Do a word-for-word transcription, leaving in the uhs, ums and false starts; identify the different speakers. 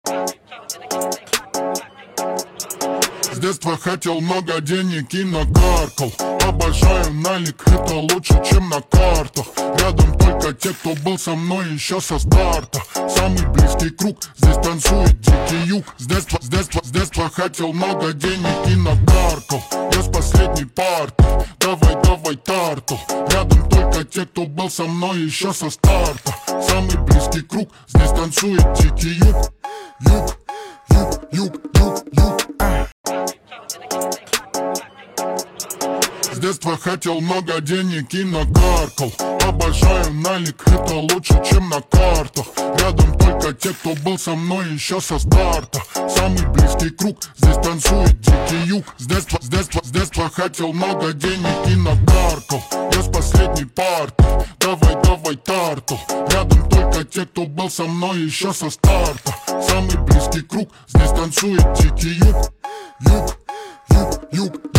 Speaker 1: С детства хотел много денег и накаркал. Обожаю налик, это лучше, чем на картах. Рядом только те, кто был со мной еще со старта. Самый близкий круг, здесь танцует дикий юг. С детства, с детства, с детства хотел много денег и накаркал. Я с последней парты, давай, давай тарту. Рядом только те, кто был со мной еще со старта. Самый близкий круг, здесь танцует дикий юг. Юг, юг, юг, юг, юг. С детства хотел много денег и накаркал. Обожаю налик, это лучше, чем на картах. Рядом только те, кто был со мной еще со старта. Самый близкий круг, здесь танцует дикий юг. С детства, с детства, с детства хотел много денег и накаркал. Я с последней парты, давай, давай тарту. Рядом только те, кто был со мной еще со старта. Самый близкий круг, здесь танцует дикий юг. Юг, юг, юг.